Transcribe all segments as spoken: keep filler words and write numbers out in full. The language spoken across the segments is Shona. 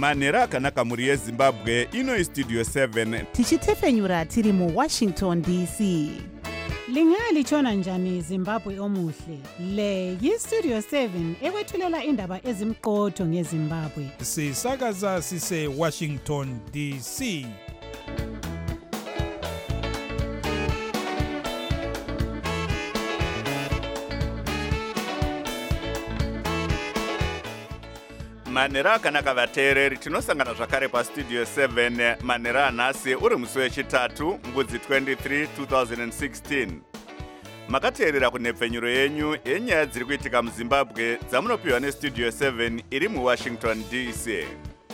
manhero akanaka mhuri yezimbabwe. Ino istudio seven tichitefenyura tiri muwashington D C. Lingalitshona njani Zimbabwe omuhle? Le yistudio seven ekwethulela indaba ezimqotho ngeZimbabwe. Sisakaza sise Washington D C. manhero akanaka vateereri, tinosangana zvakare pastudio seven manhero anhasi uri musi wechitatu ngudzi twenty-three twenty sixteen. Makateerera kunhepfenyuro yenyu yenyaya dziri kuitika muzimbabwe dzamunopiwa nestudio seven iri muwashington D C.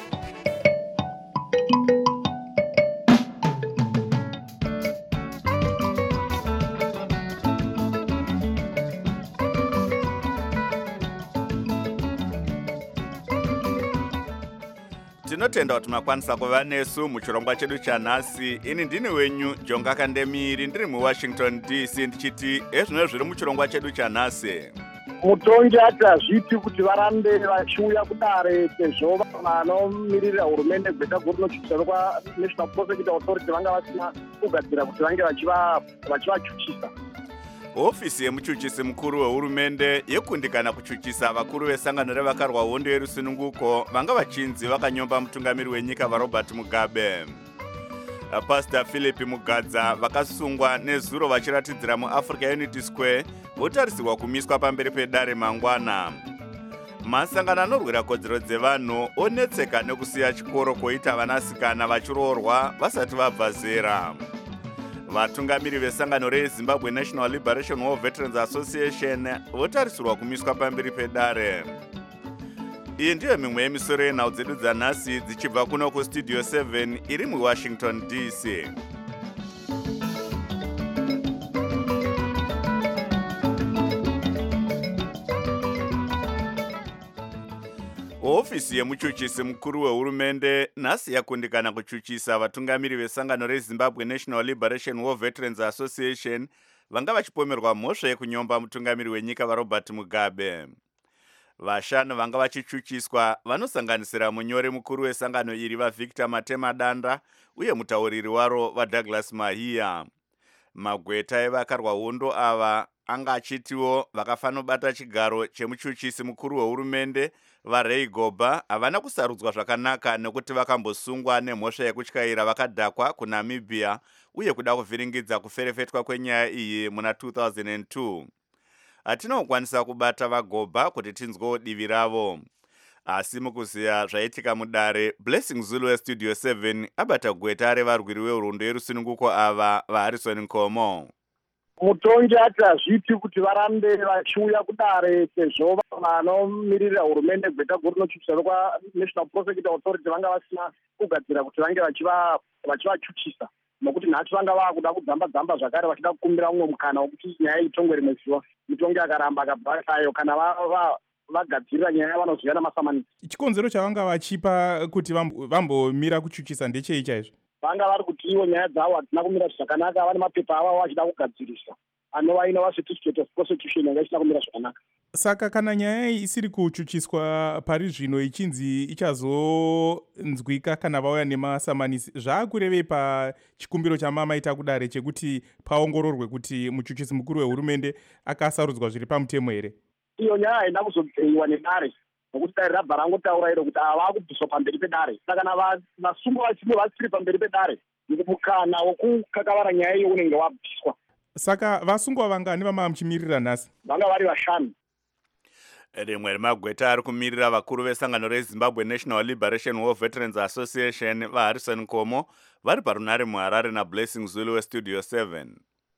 Tinotenda kuti makwanisa kuva nesu muchirongwa chedu chanhasi. Ini ndini wenyu Jonga Kandemiri, ndiri muwashington D C, ndichiti ezvino zviri muchirongwa chedu chanhasi. Mutongi ati hazviti kuti varambe vachiuya kudare sezvo vanomirira hurumende gweta guru rinochichisa kwaNational Prosecutor Authority vanga vasina kugadzira kuti vange vachivachuchisa. Ofisi yemuchuchisi mukuru wehurumende yekundikana kuchuchisa vakuru vesangano revakarwa hondo yerusununguko vanga vachinzi vakanyomba mutungamiri wenyika vaRobert Mugabe. Pastor Philip Mugadza vakasungwa nezuro vachiratidzira muAfrica Unity Square votarisirwa kumiswa pamberi pedare mangwana. Masangano anorwira kodzero dzevanhu onetseka nekusiya chikoro koita vanasikana vachiroorwa vasati vabva zera. Vatungamiri vesangano reZimbabwe National Liberation War Veterans Association votarisirwa kumiswa pamberi pedare. Iyi ndiyo mimwe yemisoro yenhau dzedu dzanhasi dzichibva kuno kustudio seven iri muwashington D C. Ofisi yemuchuchisi mukuru wehurumende nhasi yakundikana kuchuchisa vatungamiri vesangano reZimbabwe National Liberation War Veterans Association vanga vachipomerwa mhosva yekunyomba mutungamiri wenyika vaRobert Mugabe. Vashanu vanga vachichuchiswa vanosanganisira munyori mukuru wesangano iri vaVictor Matemadanda uye mutauriri waro vaDouglas Mahia. Magweta evakarwa hondo ava anga achitiwo vakafanobata chigaro chemuchuchisi mukuru wehurumende vaRay Goba havana kusarudzwa zvakanaka nekuti vakambosungwa nemhosva yekutyaira vakadhakwa kuNamibia uye kuda kuvhiringidza kuferefetwa kwenyaya iyi muna two thousand two. Hatina kukwanisa kubata vaGoba kuti tinzwewo divi ravo. Asi mukuziya zvaitika mudare, Blessing Zulu westudio seven abata gweta revarwiri vehondo yerusununguko ava vaHarrison Nkomo. Mutongi ati hazviti kuti varambe vachiuya kudare sezvo vanomirira hurumende gweta guru rinochichisa kwaNational Prosecutor Authority vanga vasina kugadzira kuti vange vachivachuchisa. Nokuti nhasi vanga vakuda kudzamba-dzamba zvakare vachida kukumbira umwe mukana wekuti nyaya itongwe rimwe zuva. Mutongi akaramba akabva kana vagadzirira nyaya vanoziva namasamanisi. Chikonzero chavanga vachipa kuti vambomira kuchuchisa ndechei chaizvo? Vanga vari kuti ivo nyaya dzavo hadzina kumira zvakanaka, vane mapepa avo vachida kugadzirisa anova inova certificate of prosecution yanga isina kumira zvakanaka. Saka kana nyaya iyi isiri kuchuchiswa pari zvino ichinzi ichazonzwika kana vauya nemasamanisi, zvaakurevei pachikumbiro chamamaita kudare chekuti paongororwe kuti muchuchisi mukuru wehurumende akasarudzwa zviri pamutemo here? Iyo nyaya haina kuzobveiwa nedare nokuti dare rabva rangotaura iro kuti ava vakubviswa pamberi pedare. Saka kana vasungwa vachimwe vasiri pamberi pedare mukana wokukakavara nyaya iyo unenge wabviswa. Saka vasungwa vangani vamava muchimirira nhasi? Vanga vari vashanu. Rimwe remagweta ari kumirira vakuru vesangano reZimbabwe National Liberation War Veterans Association vaHarrison Nkomo vari parunare muHarare naBlessing Zulu westudio seven.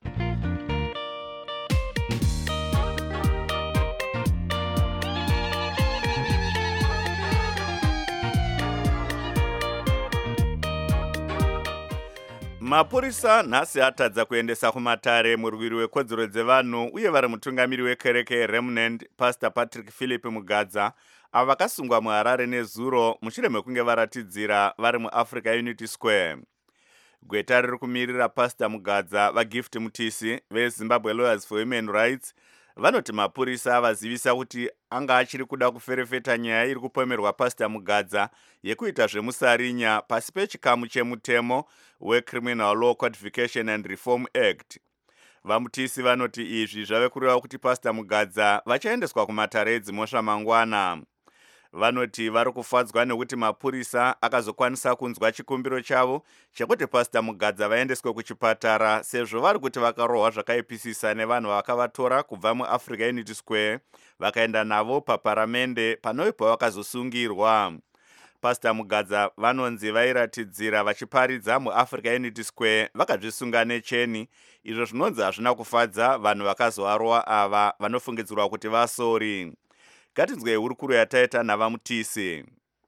Mapurisa nhasi atadza kuendesa kumatare murwiri wekodzero dzevanhu uye vari mutungamiri wekereke yeRemnant Pastor Patrick Philip Mugadza ava vakasungwa muHarare nezuro mushure mekunge varatidzira vari muAfrica Unity Square. Gweta riri kumirira Pastor Mugadza vaGift Mutisi veZimbabwe Lawyers for Human Rights vanoti mapurisa vazivisa kuti anga achiri kuda kuferefeta nyaya iri kupomerwa Pastor Mugadza yekuita zvemusarinya pasi pechikamu chemutemo weCriminal Law Codification and Reform Act. Vamutisi vanoti izvi zvave kureva kuti Pastor Mugadza vachaendeswa kumatare edzimhosva mangwana. Vanoti vari kufadzwa nekuti mapurisa akazokwanisa kunzwa chikumbiro chavo chekuti Pastor Mugadza vaendeswe kuchipatara sezvo vari kuti vakarohwa zvakaipisisa nevanhu vakavatora kubva muAfrica Unity Square vakaenda navo paparamende panoibva vakazosungirwa. Pastor Mugadza vanonzi vairatidzira vachiparidza muAfrica Unity Square vakazvisunga necheni, izvo zvinonzi hazvina kufadza vanhu vakazovarohwa ava vanofungidzirwa kuti vasori. Ngatinzwei hurukuro yataita navamutisi.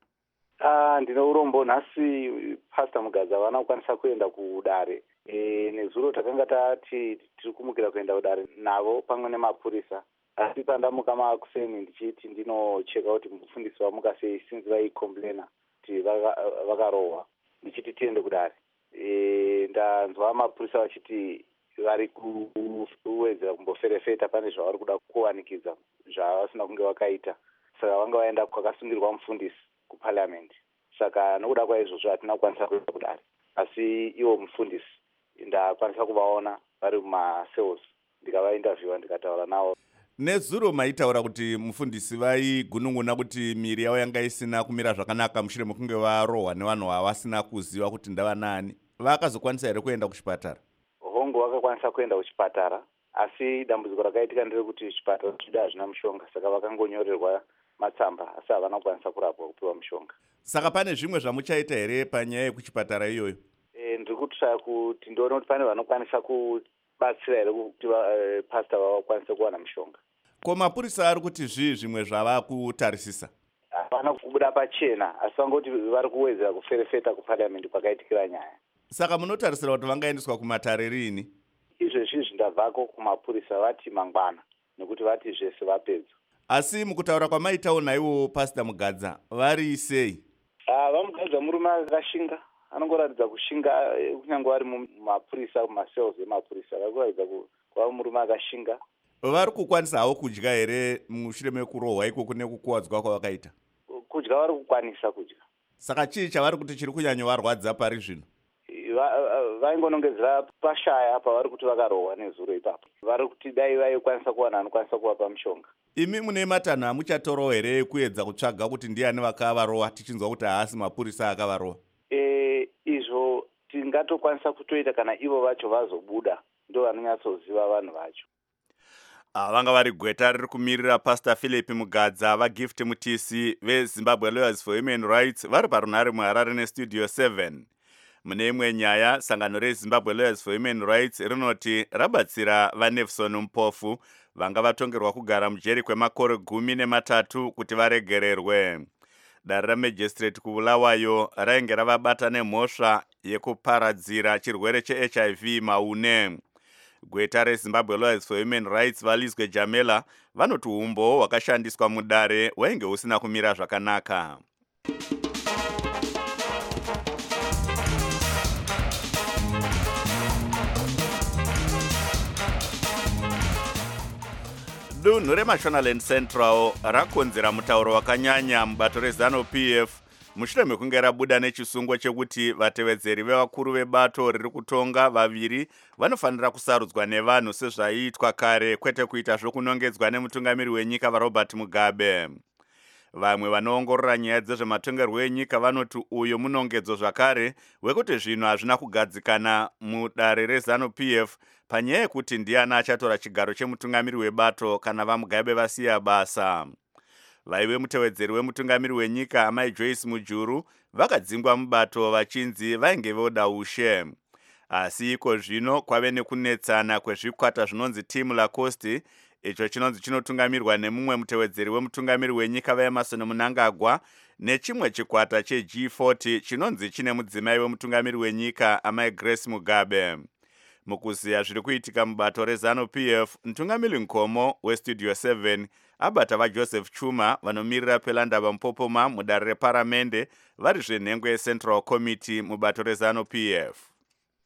Ah, ndine urombo nhasi Pastor Mugadza vana kukwanisa kuenda kudare. E, nezuro takanga tati tiri kumukira kuenda kudare navo pamwe nemapurisa. Asi pandamuka makuseni ndichiti ndinocheka kuti mufundisi wamuka sei since vaicomplaina kuti vakarohwa. Ndichiti tiende kudare. E, ndanzwa mapurisa vachiti vari kuwedzera kumboferefeta pane zvavari kuda kuwanikidza zvavasina kunge vakaita, saka vanga vaenda kwakasungirwa mufundisi kuparliament. Saka nokuda kwaizvozvo hatina kukwanisa kuenda kudare, asi ivo mufundisi ndakwanisa kuvaona vari mumacells, ndikavainterviewa ndikataura navo. Nezuro maitaura kuti mufundisi vaigunun'una kuti miri yavo yanga isina kumira zvakanaka mushure mekunge varohwa nevanhu vavasina kuziva kuti ndava nani. Vakazokwanisa here kuenda kuchipatara? Hongu vakakwanisa kuenda kuchipatara, asi dambudziko rakaitika nderekuti chipatara chida hazvina mushonga, saka vakangonyorerwa matsamba asi havana kukwanisa kurapwa kupiwa mushonga. Saka pane zvimwe zvamuchaita here panyaya yekuchipatara iyoyo? E, ndiri kutsvaka kuti ndione kuti pane vanokwanisa kubatsira here kuti uh, pastor vakwanise kuwana mushonga. Ko mapurisa ari kuti zvii zvimwe zvava kutarisisa? Havana kubuda pachena, asi vangoti vari kuwedzera kuferefeta kuparliament kwakaitikira nyaya. Saka munotarisira kuti vangaendeswa kumatare rini? Izvezvi zvindabvako kumapurisa vati mangwana, nekuti vati zvese vapedza. Asi mukutaura kwamaitawo naiwo Pastor Mugadza vari sei? Ah, vamugadza murume akashinga, anongoratidza kushinga kunyange vari mumapurisa, mumacells emapurisa, vari kuratidza kuva murume akashinga. Vari kukwanisa hawo kudya here mushure mekurohwa ikoko nekukuwadzwa kwavakaita? Kudya vari kukwanisa kudya. Saka chii chavari kuti chiri kunyanya varwadza pari zvino? Vaingonongedzera pashaya pavari kuti vakarohwa nezuro ipapo. Vari kuti dai vaikwanisa kuwana anokwanisa kuvapa mushonga. Imi mune matanho amuchatorowo here kuedza kutsvaga kuti ndiani vakavarohwa tichinzwa kuti haasi mapurisa akavarohwa? E, izvo tingatokwanisa kutoita kana ivo vacho vazobuda, ndo vanonyatsoziva vanhu vacho. Vanga vari gweta riri kumirira Pastor Philip Mugadza vaGift Mutisi veZimbabwe Lawyers for Human Rights vari parunhare muHarare neStudio seven. Mune imwe nyaya, sangano reZimbabwe Lawyers for Human Rights rinoti rabatsira vaNelson Mpofu vanga vatongerwa kugara mujeri kwemakore gumi nematatu kuti varegererwe. Dare ramagistrate kuBulawayo rainge ravabata nemhosva yekuparadzira chirwere cheH I V maune. Gweta reZimbabwe Lawyers for Human Rights Valizwe Jamela vanoti umbo hwakashandiswa mudare hwainge husina kumira zvakanaka. Dunhu reMashonaland Central rakonzera mutauro wakanyanya mubato reZANU-P F mushure mekunge rabuda nechisungo chekuti vatevedzeri vevakuru vebato riri kutonga vaviri vanofanira kusarudzwa nevanhu sezvaiitwa kare, kwete kuita zvokunongedzwa nemutungamiri wenyika vaRobert Mugabe. Vamwe vanoongorora nyaya dzezvematongerwo enyika vanoti uyo munongedzo zvakare wekuti zvinhu hazvina kugadzikana mudare reZANU-P F panyaya yekuti ndiani achatora chigaro chemutungamiri webato kana vaMugabe vasiya basa. Vaive mutevedzeri wemutungamiri wenyika Amai Joyce Mujuru vakadzingwa mubato vachinzi vainge voda ushe. Asi iko zvino kwave nekunetsana kwezvikwata zvinonzi Team Lacoste, icho chinonzi chinotungamirwa nemumwe mutevedzeri wemutungamiri wenyika vaEmerson Mnangagwa nechimwe chikwata cheG forty chinonzi chine mudzimai wemutungamiri wenyika Amai Grace Mugabe. Mukuziya zviri kuitika mubato reZANU-P F, mutungamiri Nkomo weStudio seven abata vaJoseph Chuma vanomirira Pelandaba Mpopoma mudare reparamende vari zvenhengo yeCentral Committee mubato reZANU-P F.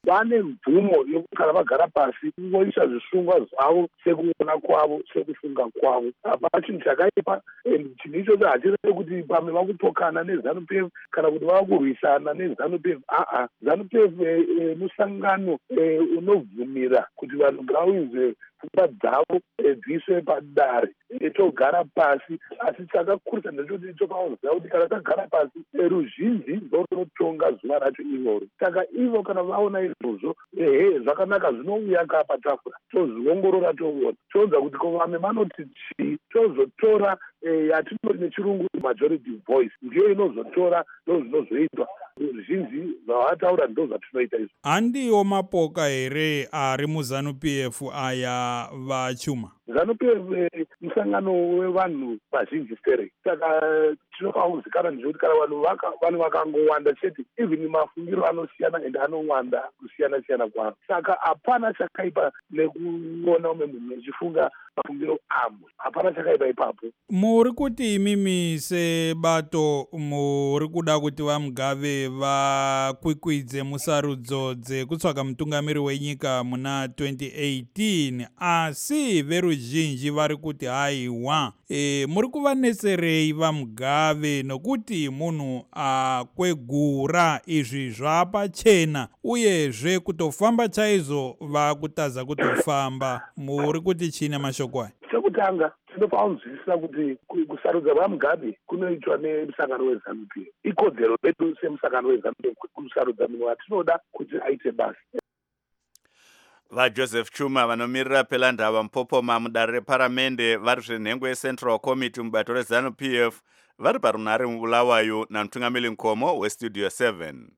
vane mvumo yokuti kana vagara pasi voisa zvisungwa zvavo sekuona kwavo sekufunga kwavo. Hapana chinhu chakaipa, chinhu ichocho hachireve kuti pamwe vakutokana neZANU P F kana kuti vakurwisana neZANU P F. Aa, ZANU P F musangano unovhumira kuti vanhu ngavaunze pfungwa dzavo dziiswe padare togara pasi. Asi chakakurisa ndechoti tokaoziva kuti kana tagara pasi ruzhinji ndorunotonga zuva racho iroro. Saka ivo kana vaona izvozvo ehe zvakanaka zvinouya kaa patafura tozviongorora toona toudza kuti ko vamwe vanoti chii, tozotora yatinoti nechirungu majority voice ndiyo inozotora ndo zvinozoitwa. Zvizhinji zvavataura ndo zvatinoita izvo. Handiwo mapoka here ari muZANU P F aya vachuma? ZANU P F musangano wevanhu vazhinji stere. Saka tinokauzikanwa ndezvekuti kana vanhu vakangowanda chete even mafungiro anosiyana ende anowanda kusiyana siyana kwavo. Saka hapana chakaipa nekuona umwe munhu achifunga mafungiro amwe. Hapana chakaipa ipapo. Muri kuti imimi sebato muri kuda kuti vaMugabe vakwikwidze musarudzo dzekutsvaga mutungamiri wenyika muna twenty eighteen, asi veruzhinji vari kuti haiwa e, muri kuvanetserei vaMugabe nokuti munhu akwegura izvi zvapachena uyezve kutofamba chaizvo vakutaza kutofamba. Muri kuti chine mashoko aya? Chekutanga tinofanzwisisa kuti kusarudza vaMugabe kunoitwa nemusangano weZANU P F. Ikodzero yedu semusangano weZANU P F kusarudza munhu watinoda kuti aite basa. VaJoseph Chuma vanomirira Pelandava Mupopoma mudare reparamende vari zvenhengo yeCentral Committee mubato reZANU P F vari parunhare muBulawayo namutungamiri Nkomo weStudio seven.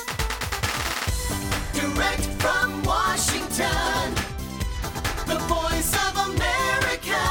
Direct from Washington, the voice of America,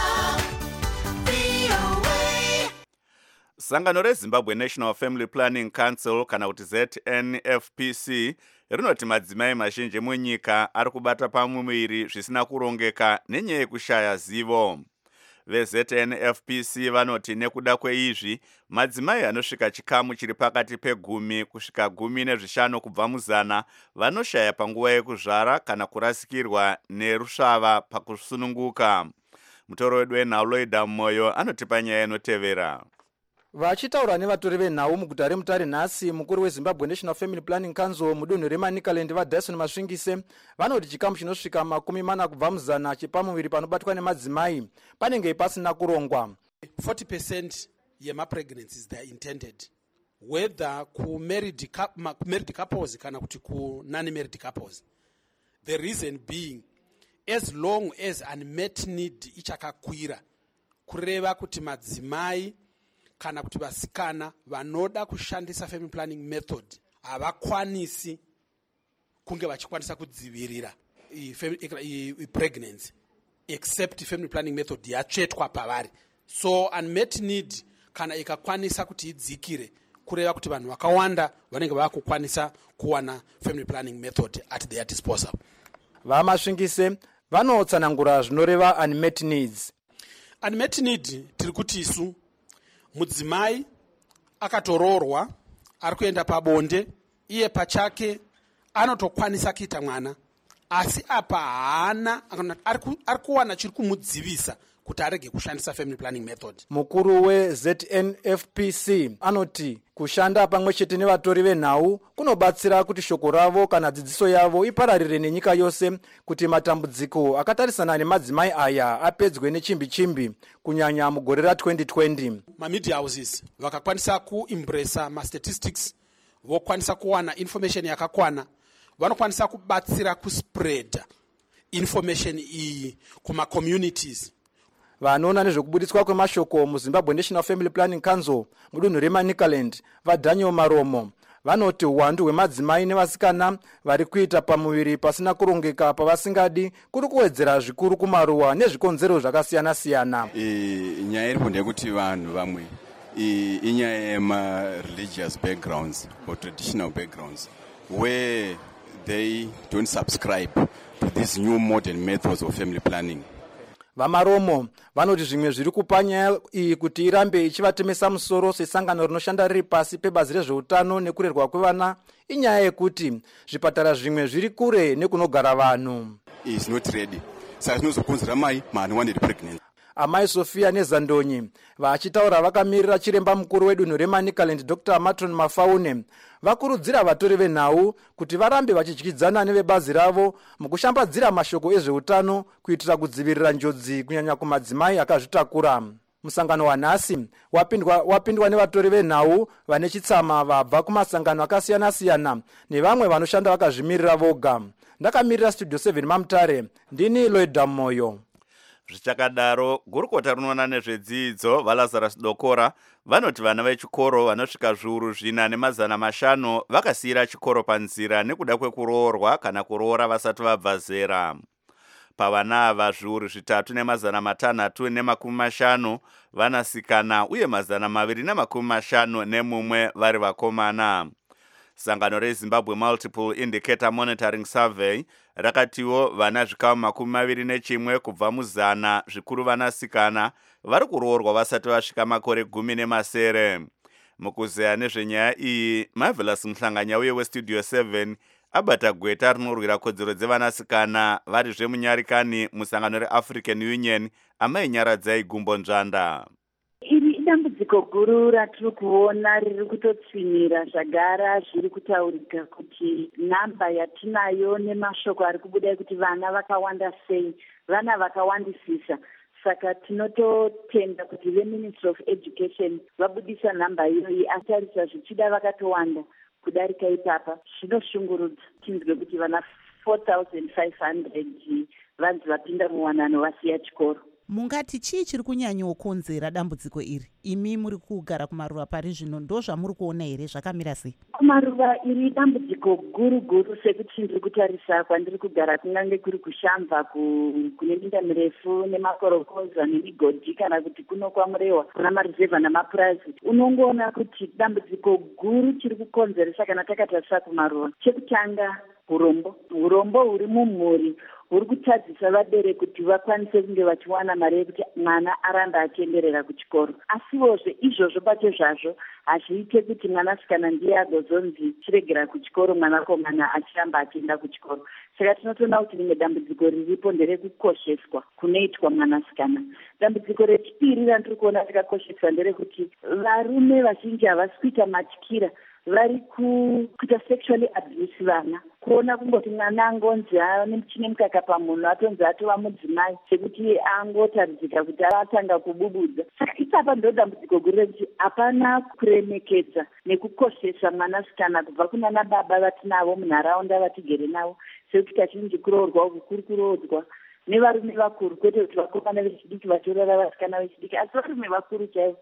V O A. Sangano reZimbabwe National Family Planning Council kana kuti Z N F P C rinoti madzimai mazhinji munyika ari kubata pamuviri zvisina kurongeka nenyaya yekushaya zivo. VeZ N F P C vanoti nekuda kweizvi madzimai anosvika chikamu chiri pakati pegumi kusvika gumi nezvishanu kubva muzana vanoshaya panguva yekuzvara kana kurasikirwa nerusvava pakusununguka. Mutoro wedu weNhauloida Moyo anotipa nyaya inotevera. Vachitaura nevatori venhau muguta reMutare nhasi, mukuru weZimbabwe National Family Planning Council mudunhu reManicaland vaDyson Masvingise vanoti chikamu chinosvika makumi mana kubva muzana chepamuviri panobatwa nemadzimai panenge pasina kurongwa. forty percent yemapregnancies they are intended, whether ku-married married couples kana kuti ku-non-married couples. The reason being, as long as unmet need ichakakwira, kureva kuti madzimai kana kuti vasikana vanoda kushandisa family planning method havakwanisi kunge vachikwanisa kudzivirira pregnancy except family planning method yatsvetwa pavari. So unmet need kana ikakwanisa kuti idzikire kureva kuti vanhu vakawanda vanenge vakukwanisa kuwana family planning method at their disposal. VaMasvingise vanotsanangura zvinoreva unmet needs. Unmet need tiri kuti isu mudzimai akatororwa ari kuenda pabonde iye pachake anotokwanisa kuita mwana, asi apa haana ari kuwana chiri kumudzivisa kuti arege kushandisa family planning method. Mukuru weZ N F P C anoti kushanda pamwe chete nevatori venhau kunobatsira kuti shoko ravo kana dzidziso yavo ipararire nenyika yose kuti matambudziko akatarisana nemadzimai aya apedzwe nechimbi chimbi kunyanya mugore ra twenty twenty. Mamedia houses vakakwanisa kuimbresa mastatistics, vokwanisa kuwana information yakakwana, vanokwanisa kubatsira kuspread information iyi kuma communities. Vanoona nezvekubuditswa kwemashoko muZimbabwe National Family Planning Council mudunhu reManicaland vaDaniel Maromo vanoti uwandu hwemadzimai nevasikana vari kuita pamuviri pasina kurongeka pavasingadi kuri kuwedzera zvikuru kumaruwa nezvikonzero zvakasiyana siyana. Nyaya iripo ndeyekuti vanhu vamwe inyaya yema-religious backgrounds or traditional backgrounds where they don't subscribe to these new modern methods of family planning. vamaromo vanoti zvimwe zviri kupa nyaya iyi kuti irambe ichivatemesa musoro sesangano rinoshanda riri pasi pebazi rezveutano nekurerwa kwevana inyaya yekuti zvipatara zvimwe zviri kure nekunogara vanhu. is not ready saka zvinozokonzera mai ma-unwanted pregnancy. amai sofia nezandonyi vachitaura vakamirira chiremba mukuru wedunhu remanicaland dr matron mafaune vakurudzira vatori venhau kuti varambe vachidyidzana nevebazi ravo mukushambadzira mashoko ezveutano kuitira kudzivirira njodzi kunyanya kumadzimai akazvitakura. musangano wanhasi wapindwa, wapindwa nevatori venhau vane chitsama vabva kumasangano akasiyana-siyana nevamwe vanoshanda vakazvimirira voga. ndakamirira studio seven mamutare ndini loida moyo. zvichakadaro gurukota rinoona nezvedzidzo valazarus dokora vanoti vana vechikoro vanosvika zviuru zvina nemazana mashanu vakasiyira chikoro panzira nekuda kwekuroorwa kana kuroora vasati vabva zera. pavana ava zviuru zvitatu nemazana matanhatu nemakumi mashanu vanasikana uye mazana maviri nemakumi mashanu nemumwe vari vakomana. sangano rezimbabwe multiple indicator monitoring survey rakatiwo vana zvikamu makumi maviri nechimwe kubva muzana zvikuru vanasikana vari kuroorwa vasati vasvika makore gumi nemasere. mukuzeya nezvenyaya iyi marvelous muhlanganya uye westudio seven abata gweta rinorwira kodzero dzevanasikana vari zvemunyarikani musangano reafrican union amai nyaradzai gumbo nzvanda. iri idambudziko guru ratiri kuona riri kutotsinira zvagara zviri kutaurika kuti nhamba yatinayo nemashoko ari kubuda kuti vana vakawanda sei, vana vakawandisisa. saka tinototenda kuti veministry of education vabudisa nhamba iyoyi atarisa zvichida vakatowanda kudarika ipapa. zvinoshungurudza tinzwe kuti vana four thousand five hundred vanzi vapinda muwanano vasiya chikoro. mungati chii chiri kunyanyokonzera dambudziko iri? imi muri kugara kumaruva pari zvino ndo zvamuri kuona here zvakamira sei? kumaruva iri dambudziko guru guru sekuti ndiri kutarisa kwandiri kugara kungange kuri kushamba kune minda mirefu nemakorokoza nemigodhi kana kuti kuno kwamurehwa kuna marizevha namapurazi. unongoona kuti dambudziko guru chiri kukonzeresa kana takatarisa kumaruva. chekutanga urombo urombo huri mumhuri huri kutadzisa vabereki kuti vakwanise kunge vachiwana mari yekuti mwana arambe achienderera kuchikoro. asivozve izvozvo pacho zvazvo hazviite kuti mwanasikana ndiye agozonzi chiregera kuchikoro mwanakomana achiramba achienda kuchikoro. saka tinotoona kuti rimwe dambudziko riripo nderekukosheswa kunoitwa mwanasikana. dambudziko rechipiri randiri kuona rikakosheswa nderekuti varume vazhinji havasi kuita matyira, vari kuita sexually abuse vana. kuona kungoti mwana angonzi chine mukaka pamunhu atonzi atova mudzimai sekuti angotaridzika kuti atanga kububudza. saka ipapa ndo dambudziko guru rekuti hapana kuremekedza nekukoshesa mwanasikana kubva kunana baba vatinavo munharaunda vatigere navo, sekuti kazhinji kuroorwa uku kuri kuroorwa nevarume vakuru, kwete kuti vakomana vechidiki vatorora vasikana vechidiki, asi varume vakuru chaivo.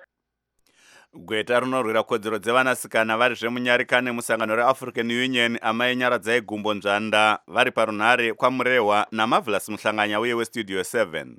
gweta rinorwira kodzero dzevanasikana vari zvemunyarikani musangano reafrican union amai nyaradzai gumbo nzvanda vari parunhare kwamurehwa namarvelous muhlanganya uye westudio seven.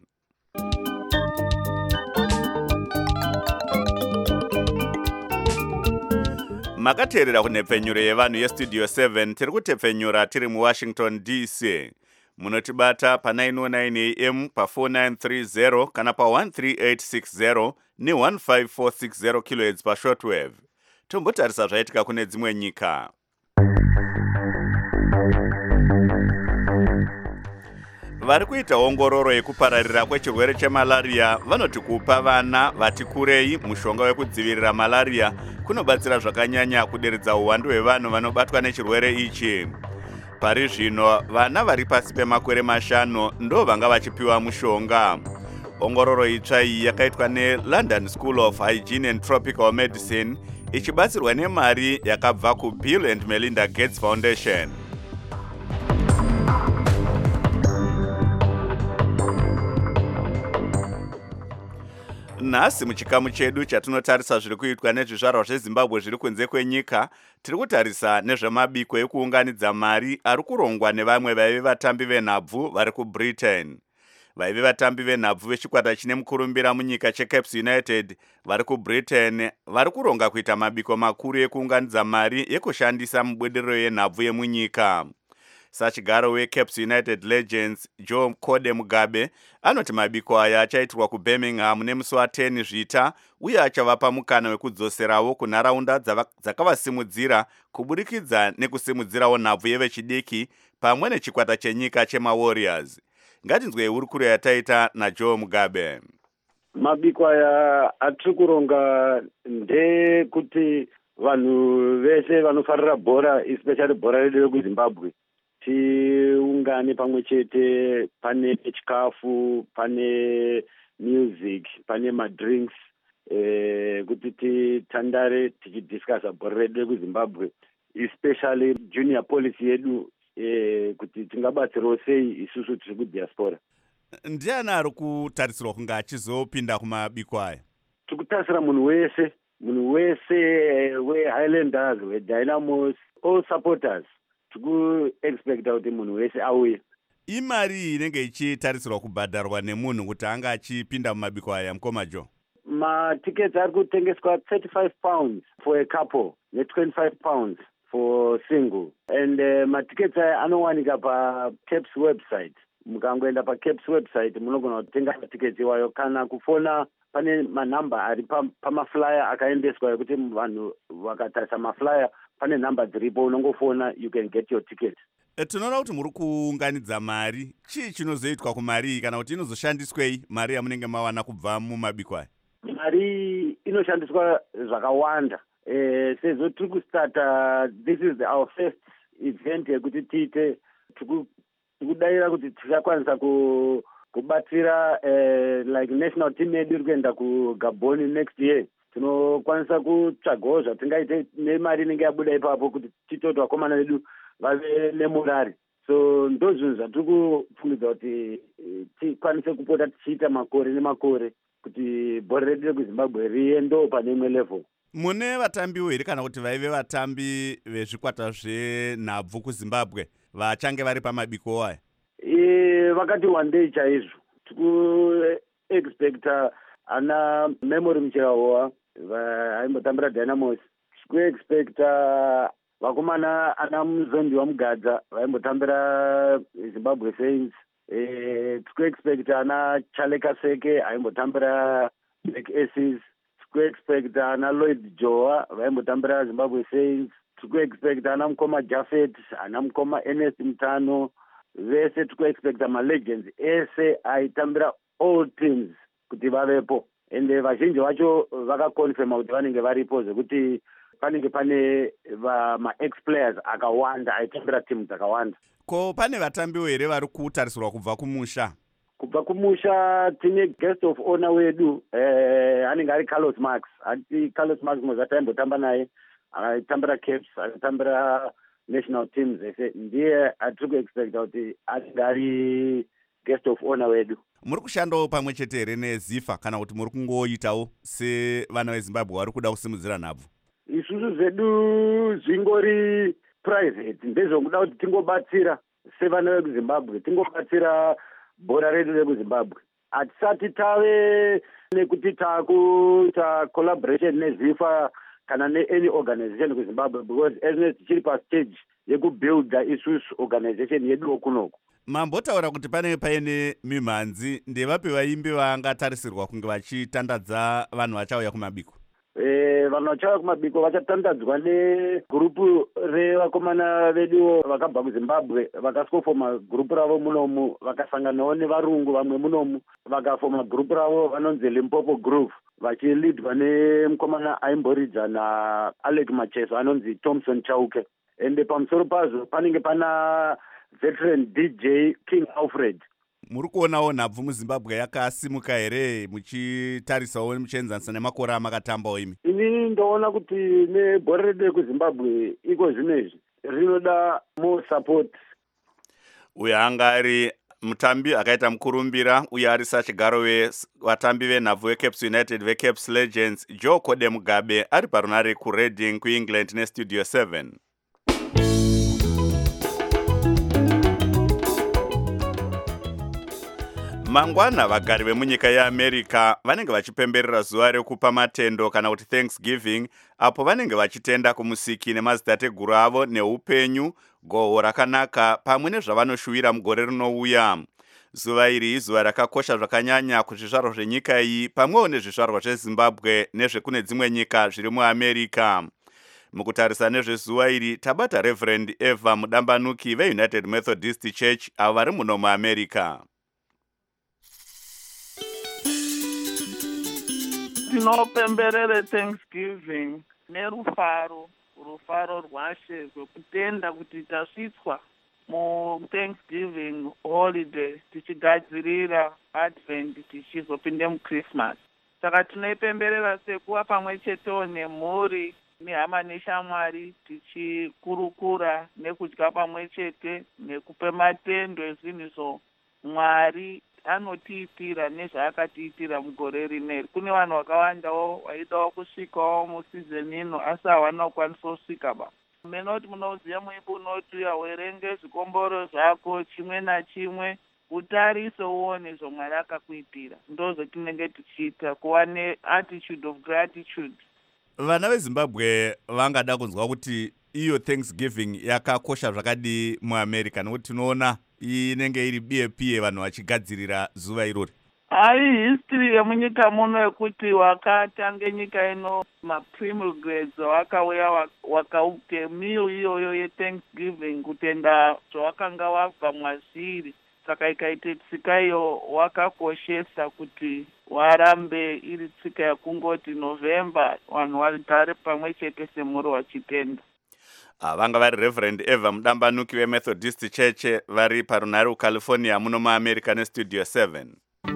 makateerera kunhepfenyuro yevanhu yestudio seven. tiri kutepfenyura tiri muwashington d c. munotibata pa nine oh nine a m pa four nine three zero kana pa one three eight six zero ne one five four six zero kilohertz pa shortwave. tombotarisa zvaitika kune dzimwe nyika. vari kuita ongororo yekupararira kwechirwere chemalaria vanoti kupa vana vati kurei mushonga wekudzivirira malaria kunobatsira zvakanyanya kuderedza uwandu hwevanhu vanobatwa nechirwere ichi. pari zvino vana vari pasi pemakore mashanu ndo vanga vachipiwa mushonga. ongororo itsva iyi yakaitwa neLondon School of Hygiene and Tropical Medicine ichibatsirwa nemari yakabva kuBill and Melinda Gates Foundation. nhasi muchikamu chedu chatinotarisa zviri kuitwa nezvizvarwa zvezimbabwe zviri kunze kwenyika, tiri kutarisa nezvemabiko ekuunganidza mari ari kurongwa nevamwe vaive vatambi venhabvu vari kubritain. vaive vatambi venhabvu vechikwata chine mukurumbira munyika cheCapes United vari kubritain vari kuronga kuita mabiko makuru ekuunganidza mari yekushandisa mubudiriro yenhabvu yemunyika. sachigaro wecaps united legends joe code mugabe anoti mabiko aya achaitirwa kubirmingham nemusi wa10 zvita uye achavapa mukana wekudzoserawo kunharaunda dzakavasimudzira kuburikidza nekusimudzirawo nhabvu yevechidiki pamwe nechikwata chenyika chemawarriors. ngatinzwei hurukuro yataita najoe mugabe. Mabiko aya atiri kuronga ndekuti vanhu vese vanofarira bhora especially bhora redu rekuzimbabwe tiungane pamwe chete, pane chikafu, pane music, pane madrinks eh, kuti titandare tichidiscussa bhora redu rekuzimbabwe especially junior policy yedu eh, kuti tingabatsirawo sei isusu tiri kudiaspora. Ndiani ari kutarisirwa kunge achizopinda kumabiko aya? Tikutarisira munhu wese, munhu wese weHighlanders, weDynamos, all supporters. Tikuexpecta kuti munhu wese auye. Imari inenge ichitarisirwa kubhadharwa nemunhu kuti anga achipinda mumabiko aya mukoma Joe? Matickets ari kutengeswa thirty-five pounds for a couple ne twenty-five pounds for single. And uh, matickets aya anowanika pa Caps website. Mukangoenda pa Caps website munogona kutenga tickets iwayo kana kufona pane manhamba ari pamaflyer akaendeswa ekuti vanhu vakatarisa maflyer pane nhamba dziripo unongofona you can get your ticket. E, tinoona kuti muri kuunganidza mari. Chii chinozoitwa kumari kana kuti inozoshandiswei mari yamunenge mawana kubva mumabiko aya? Mari inoshandiswa zvakawanda. Eh, sezvo tiri kustarta, this is our first event yekuti tiite tikudayira kuti tichakwanisa ku kubatsira eh, like national team yedu iri kuenda kuGabon next year. Tinokwanisa kutsvagawo zvatingaite nemari inenge yabuda ipapo kuti titoti vakomana vedu vave nemurari. So ndozvinhu zvatiri kupfungidza kuti tikwanise kupota tichiita makore nemakore kuti bhora redu rekuzimbabwe riendewo pane imwe level. Mune vatambiwo here kana kuti vaive vatambi vezvikwata zvenhabvu kuZimbabwe vachange vari pamabiko aya? E, vakati one day chaizvo. Tikuexpecta ana Memory Mucherahowa vaimbotambira Dynamos. Tikuexpecta vakomana ana Muzondi Wamugadza vaimbotambira Zimbabwe Saints. E, tikuexpecta ana Chaleka Seke aimbotambira Black Aces. Tikuexpecta ana Lloyd Joa vaimbotambira Zimbabwe Saints. Tikuexpecta ana Mukoma Jaffet, ana Mukoma Ernest Mutano. Vese tikuexpecta ma-legends ese aitambira all teams kuti vavepo. Ende vazhinji vacho vakakonfirma kuti vanenge varipo zvekuti panenge pane ma-ex-players akawanda aitambira timu dzakawanda. Ko pane vatambiwo here vari kutarisirwa kubva kumusha? Kubva kumusha tine guest of honor wedu eh, anenge ari Carlos Max. Ati Carlos Max mozati aimbotamba naye, aitambira Caps, aitambira national teams ese, ndiye atiri kuexpecta kuti anenge ari guest of honor wedu. Muri kushandawo pamwe chete here neZIFA kana kuti muri kungoitawo sevana veZimbabwe vari kuda kusimudzira nhabvu? Isusu zvedu zvingori private, ndezvokuda kuti tingobatsira sevana vekuZimbabwe, tingobatsira bhora redu rekuZimbabwe. Hatisati tave nekuti takuita collaboration neZIFA kana ne-any organization kuZimbabwe, because as tichiri pastage yekubuilda isusu organization yedu okunoku. Mambotaura kuti panenge paine mimhanzi, ndevapi vaimbi vangatarisirwa kunge vachitandadza vanhu vachauya kumabiko? Eh, vanhu vachauya kumabiko vachatandadzwa negrupu revakomana vedu vakabva kuZimbabwe, vakasofoma grupu ravo munomu, vakasanganawo nevarungu vamwe munomu, vakafoma grupu ravo vanonzi Limpopo Groove, vachilidwa nemukomana aimboridza naAlec Macheso anonzi Thompson Chauke. Ende pamusoro pazvo panenge pana veteran D J King Alfred. Muri kuonawo nhabvu muZimbabwe yakasimuka here muchitarisawo muchienzanisa nemakore amakatambawo imi? Ini ndoona kuti nebhora redu rekuZimbabwe iko zvinezvi rinoda more support. Uyo anga ari mutambi akaita mukurumbira uye ari sachigaro wevatambi venhabvu veCaps United veCaps Legends Joe Code Mugabe ari parunare kuReading kuEngland neStudio seven. Mangwana vagari vemunyika yeAmerica vanenge vachipemberera zuva rekupa matendo kana kuti Thanksgiving, apo vanenge vachitenda kumusiki nemadzitateguru avo neupenyu gohwo rakanaka pamwe nezvavanoshuvira mugore rinouya. Zuva iri izuva rakakosha zvakanyanya kuzvizvarwa zvenyika iyi pamwewo nezvizvarwa zveZimbabwe nezvekune dzimwe nyika zviri muAmerica. Mukutarisa nezvezuva iri tabata Reverend Eva Mudambanuki veUnited Methodist Church avo vari muno muAmerica. Tinopemberere Thanksgiving nerufaro rufaro rwashe rwekutenda kuti tasvitswa mu Thanksgiving holiday tichigadzirira Advent tichizopinde mu Christmas. Saka tinoipemberera sekuva pamwe chetewo nemhuri nehama neshamwari tichikurukura nekudya pamwe chete nekupe matendo ezvinhu izvo Mwari anotiitira nezvaakatiitira mugore rineri. Kune vanhu vakawandawo vaidawo kusvikawo musizoni ino asi hawana kukwanisa kusvika ba. Menoti munoziva muimbo unoti awerenge zvikomboro zvako chimwe nachimwe utarise uone zvaMwari akakuitira. Ndozvatinenge tichiita kuva neattitude of gratitude. Vana veZimbabwe vangada kunzwa kuti iyo Thanksgiving yakakosha zvakadi muAmerica nokuti tinoona inenge iri biye piye vanhu vachigadzirira zuva irori. Hai history yemunyika muno yekuti wakatanga nyika ino maprimogades wakauya wakaupe meal iyoyo yeThanksgiving kutenda zvawakanga wabva mwazviri. Saka ikaite tsika iyo wakakoshesa kuti warambe iri tsika yakungoti November vanhu vagare pamwe chete semhuri wachitenda. Vanga vari Reverend Eva Mudambanuki veMethodist Church vari parunare California muno muAmerica neStudio seven.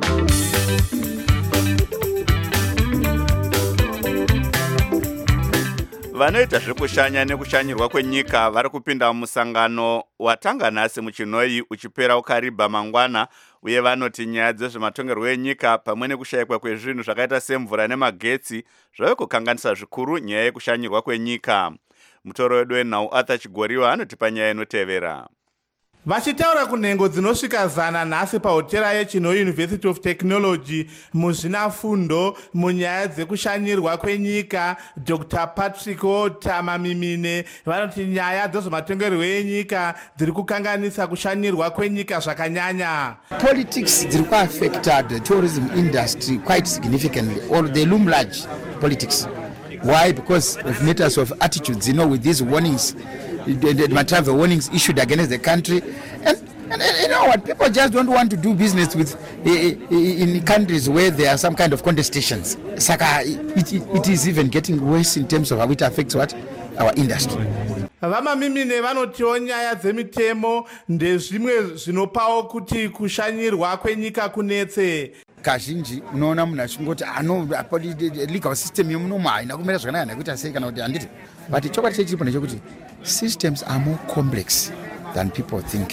Vanoita zvekushanya nekushanyirwa kwenyika vari kupinda mumusangano watanga nhasi muChinoi uchipera ukariba mangwana, uye vanoti nyaya dzezvematongerwo enyika pamwe nekushayikwa kwezvinhu zvakaita semvura nemagetsi zvave kukanganisa zvikuru nyaya yekushanyirwa kwenyika. Mutoro wedu wenhau Arthur Chigoriwa anotipa nyaya inotevera. Vachitaura kunhengo dzinosvika zana nhasi pahotera yeChinoi University of Technology muzvinafundo munyaya dzekushanyirwa kwenyika, Doctor Patrick Tamamimine vanoti nyaya dzezvematongerwo enyika dziri kukanganisa kushanyirwa kwenyika zvakanyanya. Politics dziri kuaffecta the tourism industry quite significantly, or they loom large politics. Why? Because of matters of attitudes, you know, with these warnings, the, the, the travel warnings issued against the country, and, and, and you know what, people just don't want to do business with uh, in countries where there are some kind of contestations. Saka, it, it, it is even getting worse in terms of how it affects what our industry. Vamamimine vanotiwo nyaya dzemitemo ndezvimwe zvinopawo kuti kushanyirwa kwenyika kunetse. Kazhinji unoona munhu achingoti ano legal system yomunomu haina kumira zvakanaka nekuita sei kana kuti handiti, but chokwadi chechiripo ndechekuti systems are more complex than people think.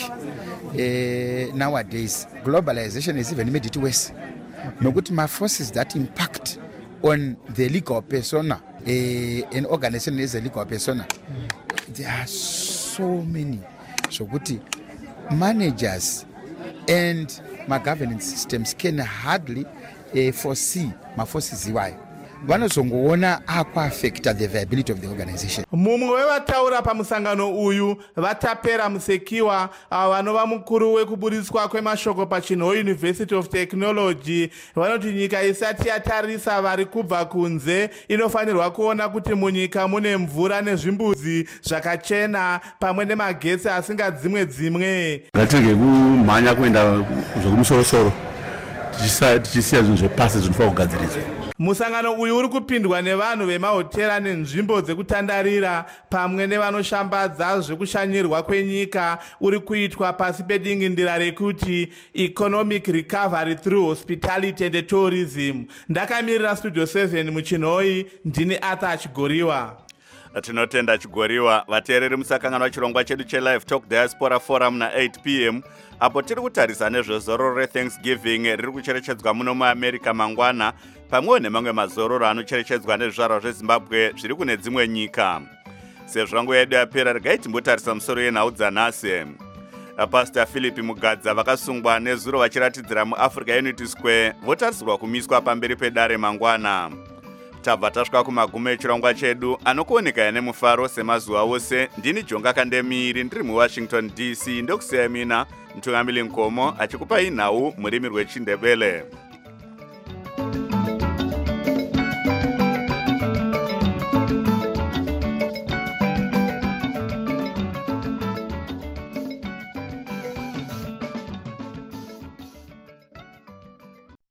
Uh, nowadays globalization has even made it worse, nokuti ma-forces that impact on the legal persona, uh, an organization as a legal persona, there are so many. So kuti managers and my governance systems can hardly uh, foresee my forces iwayo. Vanozongoona akuaffecta the viability of the organization. Mumwe wevataura pamusangano uyu vatapera Musekiwa vanova mukuru wekuburiswa kwemashoko paChinoi University of Technology vanoti nyika isati yatarisa vari kubva kunze inofanirwa kuona kuti munyika mune mvura nezvimbuzi zvakachena pamwe nemagetsi asingadzimwe dzimwe. Ngatirege kumhanya kuenda zvekumusoro-soro tichisiya zvinhu zvepasi zvinofanira kugadziriswa. Musangano uyu uri kupindwa nevanhu vemahotera nenzvimbo dzekutandarira pamwe nevanoshambadza zvekushanyirwa kwenyika uri kuitwa pasi pedingindira rekuti economic recovery through hospitality and tourism. Ndakamirira Studio seven muChinoi, ndini Arthur Chigoriwa. Tinotenda Chigoriwa. Vateereri musakangana chirongwa chedu cheLive Talk Diaspora Forum na eight p m apo tiri kutarisa nezvezororo reThanksgiving riri kucherechedzwa muno muAmerica mangwana, pamwe nemamwe mazororo anocherechedzwa nezvizvarwa zveZimbabwe zviri kune dzimwe nyika. Sezvo nguva yedu yapera, regai timbotarisa musoro yenhau dzanhasi. Pastor Philip Mugadza vakasungwa nezuro vachiratidzira muAfrica Unity Square votarisirwa kumiswa pamberi pedare mangwana. tabva tasvika kumagumo echirongwa chedu anokuoneka nemufaro semazuva ose. Ndini Jonga Kandemiri ndiri muWashington D C ndokusiyamina Mtungamili Nkomo achikupai nhau murimi rweChindebele.